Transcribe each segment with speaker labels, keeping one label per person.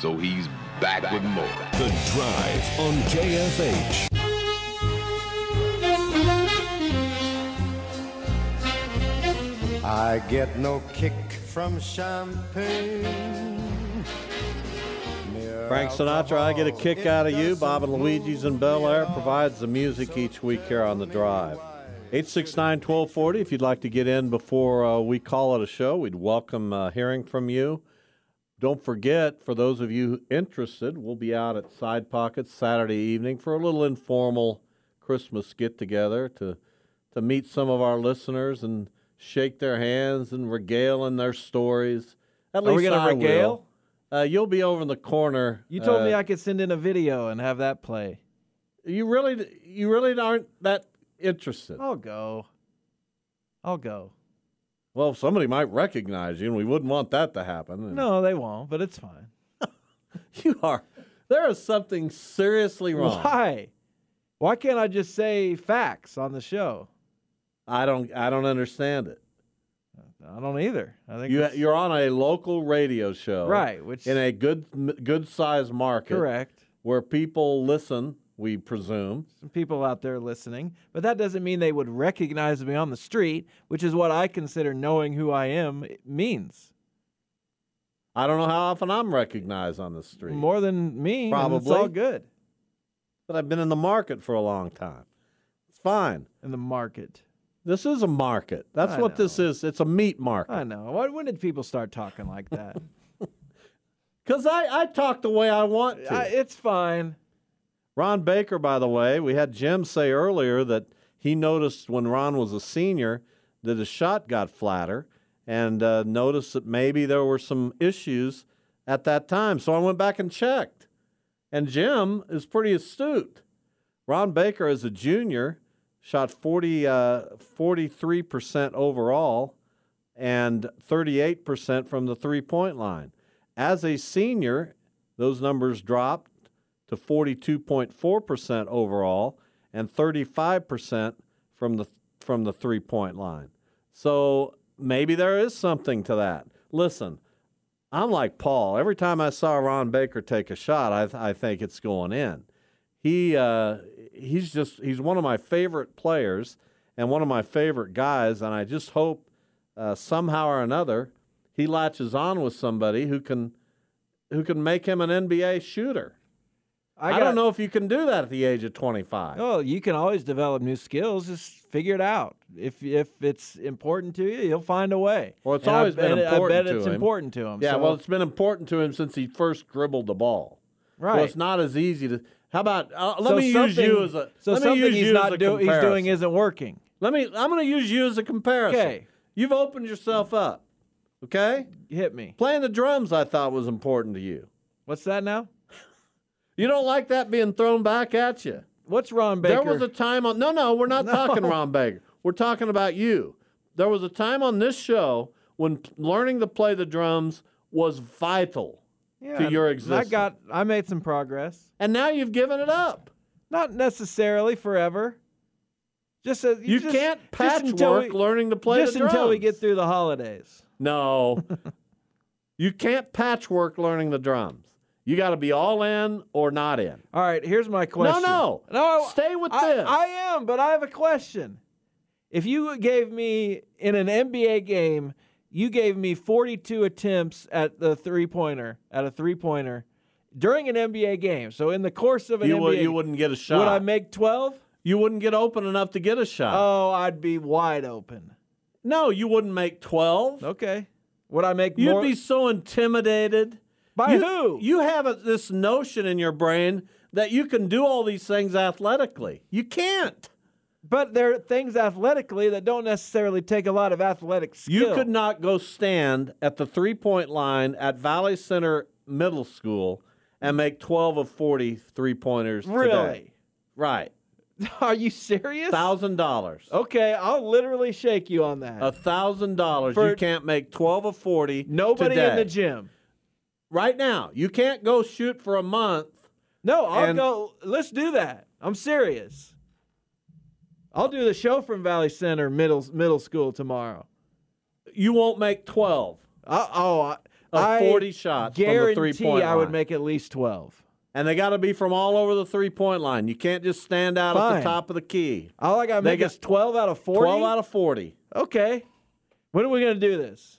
Speaker 1: so he's back with more.
Speaker 2: The Drive on KFH.
Speaker 3: I get no kick from champagne.
Speaker 4: Frank Sinatra, I get a kick out of you. Bob and Luigi's in Bel Air provides the music each week here on The Drive. 869-1240, if you'd like to get in before we call it a show, we'd welcome hearing from you. Don't forget, for those of you interested, we'll be out at Side Pockets Saturday evening for a little informal Christmas get-together to meet some of our listeners and shake their hands and regale in their stories. At least
Speaker 5: Are we going to regale?
Speaker 4: You'll be over in the corner.
Speaker 5: You told me I could send in a video and have that play.
Speaker 4: You really aren't that interested.
Speaker 5: I'll go.
Speaker 4: Well, somebody might recognize you, and we wouldn't want that to happen.
Speaker 5: No, they won't, but it's fine.
Speaker 4: There is something seriously wrong.
Speaker 5: Why? Why can't I just say facts on the show?
Speaker 4: I don't understand it.
Speaker 5: I don't either. I think
Speaker 4: you're on a local radio show,
Speaker 5: right? Which
Speaker 4: in a good sized market,
Speaker 5: correct,
Speaker 4: where people listen. We presume
Speaker 5: some people out there listening, but that doesn't mean they would recognize me on the street, which is what I consider knowing who I am means.
Speaker 4: I don't know how often I'm recognized on the street.
Speaker 5: More than me,
Speaker 4: probably.
Speaker 5: It's all good.
Speaker 4: But I've been in the market for a long time. It's fine.
Speaker 5: In the market.
Speaker 4: This is a market. That's what this is. It's a meat market.
Speaker 5: I know. When did people start talking like that?
Speaker 4: Because I talk the way I want to.
Speaker 5: It's fine.
Speaker 4: Ron Baker, by the way, we had Jim say earlier that he noticed when Ron was a senior that his shot got flatter and noticed that maybe there were some issues at that time. So I went back and checked. And Jim is pretty astute. Ron Baker, as a junior, shot 43% overall and 38% from the three-point line. As a senior, those numbers dropped to 42.4% overall and 35% from the three-point line. So maybe there is something to that. Listen, I'm like Paul. Every time I saw Ron Baker take a shot, I think it's going in. He's one of my favorite players and one of my favorite guys, and I just hope somehow or another he latches on with somebody who can make him an NBA shooter. I don't know if you can do that at the age of 25.
Speaker 5: Oh, you can always develop new skills. Just figure it out. If it's important to you, you'll find a way.
Speaker 4: Well, it's always been important to him.
Speaker 5: I bet it's important to him.
Speaker 4: Yeah,
Speaker 5: so.
Speaker 4: well, it's been important to him since he first dribbled the ball.
Speaker 5: Right.
Speaker 4: So it's not as easy to. How about let me use you as a.
Speaker 5: So something he's doing isn't working.
Speaker 4: I'm going to use you as a comparison.
Speaker 5: Okay.
Speaker 4: You've opened yourself up. Okay.
Speaker 5: Hit me.
Speaker 4: Playing the drums, I thought was important to you.
Speaker 5: What's that now?
Speaker 4: You don't like that being thrown back at you.
Speaker 5: What's Ron Baker?
Speaker 4: There was a time on. No, we're not talking Ron Baker. We're talking about you. There was a time on this show when learning to play the drums was vital to your existence.
Speaker 5: I made some progress.
Speaker 4: And now you've given it up.
Speaker 5: Not necessarily forever.
Speaker 4: You can't patchwork learning to play the drums.
Speaker 5: Just until we get through the holidays.
Speaker 4: No. You can't patchwork learning the drums. You got to be all in or not in.
Speaker 5: All right, here's my question.
Speaker 4: No. Stay with this.
Speaker 5: I am, but I have a question. If you gave me, in an NBA game, you gave me 42 attempts at a three-pointer during an NBA game. So in the course of an NBA
Speaker 4: you wouldn't get a shot.
Speaker 5: Would I make 12?
Speaker 4: You wouldn't get open enough to get a shot.
Speaker 5: Oh, I'd be wide open.
Speaker 4: No, you wouldn't make 12.
Speaker 5: Okay. Would I make more?
Speaker 4: You'd be so intimidated.
Speaker 5: By who?
Speaker 4: You have this notion in your brain that you can do all these things athletically. You can't.
Speaker 5: But there are things athletically that don't necessarily take a lot of athletic skill.
Speaker 4: You could not go stand at the three-point line at Valley Center Middle School and make 12 of 40 three-pointers
Speaker 5: really?
Speaker 4: Today. Right.
Speaker 5: Are you serious?
Speaker 4: $1,000.
Speaker 5: Okay, I'll literally shake you on that.
Speaker 4: $1,000. You can't make 12 of 40
Speaker 5: Nobody
Speaker 4: today.
Speaker 5: in the gym.
Speaker 4: Right now. You can't go shoot for a month.
Speaker 5: No, I'll go. Let's do that. I'm serious. I'll do the show from Valley Center Middle School tomorrow.
Speaker 4: You won't make 12. of 40 shots from the
Speaker 5: guarantee
Speaker 4: 3-point line.
Speaker 5: I would make at least 12.
Speaker 4: And they got to be from all over the 3-point line. You can't just stand out at
Speaker 5: Fine.
Speaker 4: the top of the key.
Speaker 5: All I got to
Speaker 4: They
Speaker 5: make
Speaker 4: got
Speaker 5: is 12 out of 40?
Speaker 4: 12 out of 40.
Speaker 5: Okay. When are we going to do this?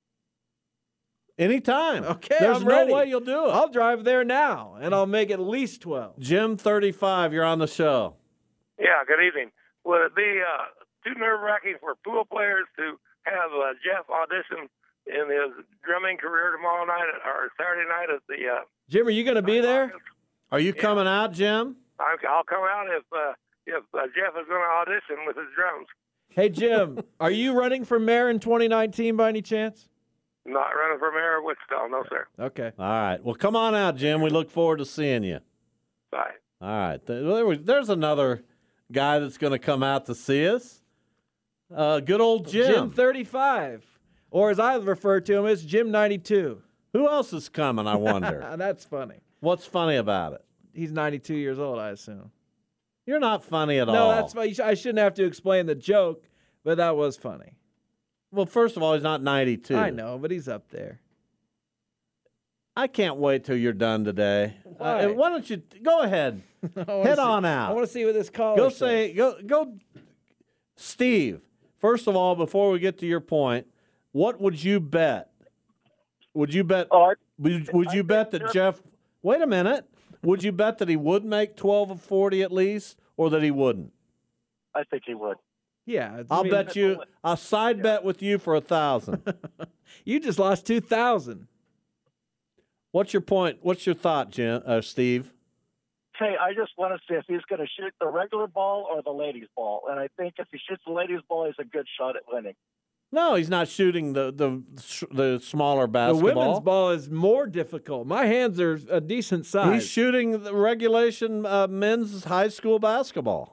Speaker 4: Anytime.
Speaker 5: Okay,
Speaker 4: There's
Speaker 5: I'm
Speaker 4: no
Speaker 5: ready.
Speaker 4: way you'll do it.
Speaker 5: I'll drive there now, and I'll make at least 12.
Speaker 4: Jim 35, you're on the show.
Speaker 6: Yeah, good evening. Would it be too nerve-wracking for pool players to have Jeff audition in his drumming career tomorrow night or Saturday night at the
Speaker 5: Jim, are you going to be there?
Speaker 4: Are you coming out, Jim?
Speaker 6: I'll come out if Jeff is going to audition with his drums.
Speaker 5: Hey, Jim, are you running for mayor in 2019 by any chance?
Speaker 6: Not running for mayor of Wichita, no, sir.
Speaker 5: Okay.
Speaker 4: All right. Well, come on out, Jim. We look forward to seeing you.
Speaker 6: Bye.
Speaker 4: All right. There's another guy that's going to come out to see us. Good old Jim.
Speaker 5: Jim 35, or as I refer to him as Jim 92.
Speaker 4: Who else is coming, I wonder?
Speaker 5: That's funny.
Speaker 4: What's funny about it?
Speaker 5: He's 92 years old, I assume.
Speaker 4: You're not funny at all.
Speaker 5: No, that's funny. I shouldn't have to explain the joke, but that was funny.
Speaker 4: Well, first of all, he's not 92.
Speaker 5: I know, but he's up there.
Speaker 4: I can't wait till you're done today.
Speaker 5: Why?
Speaker 4: Why don't you go ahead? Head on out.
Speaker 5: I want to see what this caller
Speaker 4: Go
Speaker 5: says.
Speaker 4: say go Steve, first of all, before we get to your point, what would you bet? Would you bet would you bet that Jeff Wait a minute. Would you bet that he would make 12 of 40 at least, or that he wouldn't?
Speaker 7: I think he would.
Speaker 5: Yeah.
Speaker 4: I'll bet you a side bet with you for 1,000.
Speaker 5: You just lost 2,000.
Speaker 4: What's your point? What's your thought, Steve?
Speaker 7: Okay, I just want to see if he's going to shoot the regular ball or the ladies' ball. And I think if he shoots the ladies' ball, he's a good shot at winning.
Speaker 4: No, he's not shooting the smaller
Speaker 5: The
Speaker 4: basketball.
Speaker 5: women's ball is more difficult. My hands are a decent size.
Speaker 4: He's shooting the regulation men's high school basketball.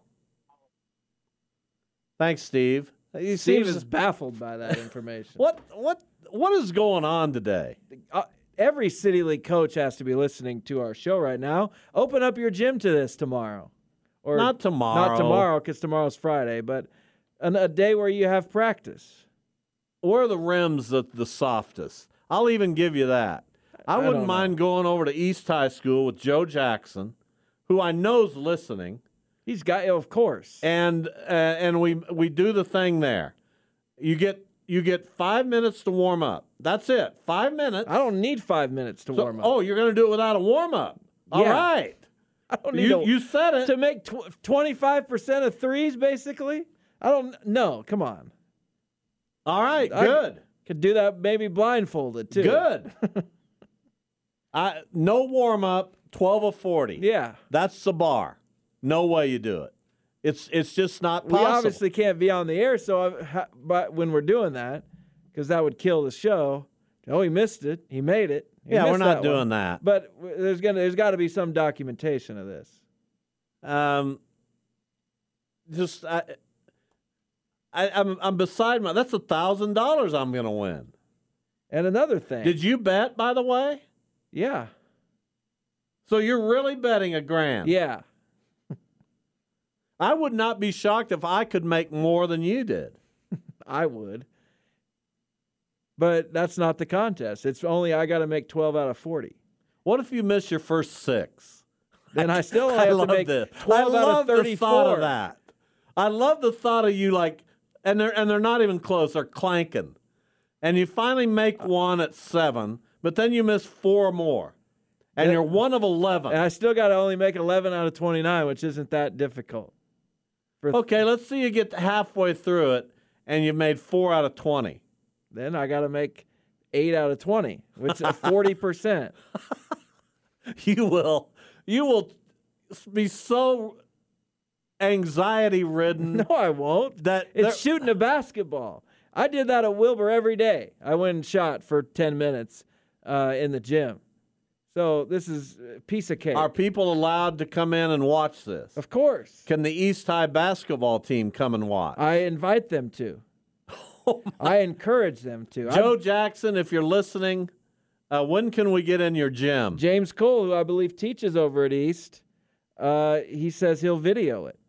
Speaker 4: Thanks, Steve. He
Speaker 5: Steve
Speaker 4: seems
Speaker 5: is baffled by that information.
Speaker 4: What is going on today?
Speaker 5: Every City League coach has to be listening to our show right now. Open up your gym to this tomorrow. Or
Speaker 4: Not tomorrow.
Speaker 5: Not tomorrow because tomorrow's Friday, but a day where you have practice.
Speaker 4: Where are the rims the softest? I'll even give you that. I wouldn't
Speaker 5: don't
Speaker 4: mind going over to East High School with Joe Jackson, who I know's listening.
Speaker 5: He's got, of course.
Speaker 4: And we do the thing there. You get 5 minutes to warm up. That's it. 5 minutes.
Speaker 5: I don't need 5 minutes to warm up.
Speaker 4: Oh, you're going to do it without a warm up. All
Speaker 5: Yeah.
Speaker 4: right.
Speaker 5: I don't need
Speaker 4: You said it.
Speaker 5: to make 25% of threes, basically. I don't. No, come on.
Speaker 4: All right. Good.
Speaker 5: Could do that maybe blindfolded too.
Speaker 4: Good. No warm up. 12 of 40.
Speaker 5: Yeah.
Speaker 4: That's the bar. No way you do it. It's just not
Speaker 5: We
Speaker 4: possible.
Speaker 5: obviously can't be on the air, but when we're doing that, because that would kill the show. Oh, he missed it. He made it. He
Speaker 4: Yeah, we're
Speaker 5: missed
Speaker 4: not
Speaker 5: that
Speaker 4: doing
Speaker 5: one.
Speaker 4: that.
Speaker 5: But there's got to be some documentation of this.
Speaker 4: I'm beside my. That's $1,000 I'm going to win.
Speaker 5: And another thing.
Speaker 4: Did you bet, by the way?
Speaker 5: Yeah.
Speaker 4: So you're really betting $1,000?
Speaker 5: Yeah.
Speaker 4: I would not be shocked if I could make more than you did.
Speaker 5: I would. But that's not the contest. It's only I got to make 12 out of 40.
Speaker 4: What if you miss your first 6?
Speaker 5: Then I still have to make 12
Speaker 4: I
Speaker 5: out
Speaker 4: love
Speaker 5: of 34.
Speaker 4: the thought of that. I love the thought of you and they're not even close. They're clanking, and you finally make one at 7, but then you miss 4 more, and you're 1 of 11.
Speaker 5: And I still got to only make 11 out of 29, which isn't that difficult.
Speaker 4: Okay, let's see you get halfway through it, and you've made 4 out of 20.
Speaker 5: Then I got to make 8 out of 20, which is 40%.
Speaker 4: You will be so anxiety-ridden.
Speaker 5: No, I won't. It's shooting a basketball. I did that at Wilbur every day. I went and shot for 10 minutes in the gym. So this is a piece of cake.
Speaker 4: Are people allowed to come in and watch this?
Speaker 5: Of course.
Speaker 4: Can the East High basketball team come and watch?
Speaker 5: I invite them to. I encourage them to.
Speaker 4: Joe Jackson, if you're listening, when can we get in your gym?
Speaker 5: James Cole, who I believe teaches over at East, he says he'll video it.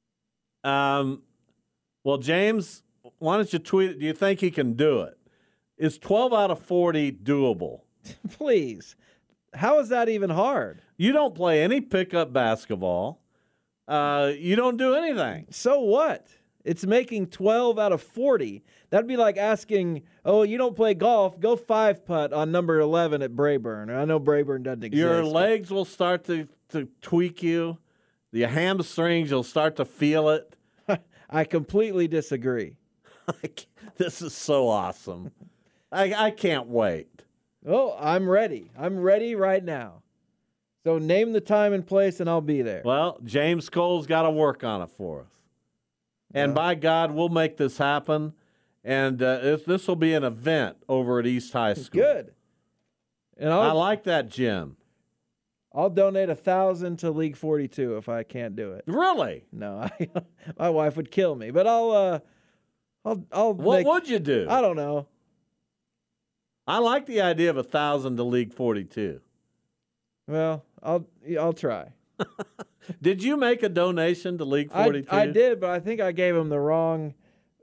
Speaker 4: Well, James, why don't you tweet it? Do you think he can do it? Is 12 out of 40 doable?
Speaker 5: Please. How is that even hard?
Speaker 4: You don't play any pickup basketball. You don't do anything.
Speaker 5: So what? It's making 12 out of 40. That'd be like asking, oh, you don't play golf, go 5-putt on number 11 at Brayburn. I know Brayburn doesn't exist.
Speaker 4: Your legs will start to tweak you. Your hamstrings, you'll start to feel it.
Speaker 5: I completely disagree.
Speaker 4: This is so awesome. I can't wait.
Speaker 5: Oh, I'm ready. I'm ready right now. So name the time and place, and I'll be there.
Speaker 4: Well, James Cole's got to work on it for us. And by God, we'll make this happen. And this will be an event over at East High School.
Speaker 5: Good. And
Speaker 4: I like that gym.
Speaker 5: I'll donate $1,000 to League 42 if I can't do it.
Speaker 4: Really?
Speaker 5: No, my wife would kill me. But I'll.
Speaker 4: What would you do?
Speaker 5: I don't know.
Speaker 4: I like the idea of $1,000 to League 42.
Speaker 5: Well, I'll try.
Speaker 4: Did you make a donation to League 42?
Speaker 5: I did, but I think I gave him the wrong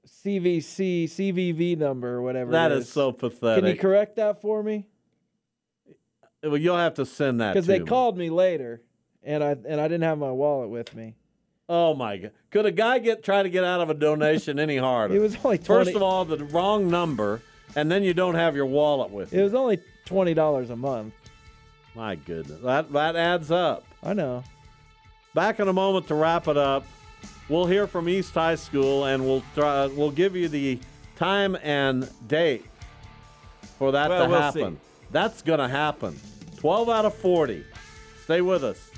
Speaker 5: CVV number or whatever.
Speaker 4: That
Speaker 5: it
Speaker 4: is so pathetic.
Speaker 5: Can you correct that for me?
Speaker 4: Well, you'll have to send that to me.
Speaker 5: Because they called me later, and I didn't have my wallet with me.
Speaker 4: Oh my God! Could a guy try to get out of a donation any harder?
Speaker 5: It was only 20.
Speaker 4: First of all, the wrong number, and then you don't have your wallet with you.
Speaker 5: It was only $20 a month.
Speaker 4: My goodness, that adds up.
Speaker 5: I know.
Speaker 4: Back in a moment to wrap it up. We'll hear from East High School, and we'll give you the time and date for that to happen.
Speaker 5: See.
Speaker 4: That's going to happen. 12 out of 40. Stay with us.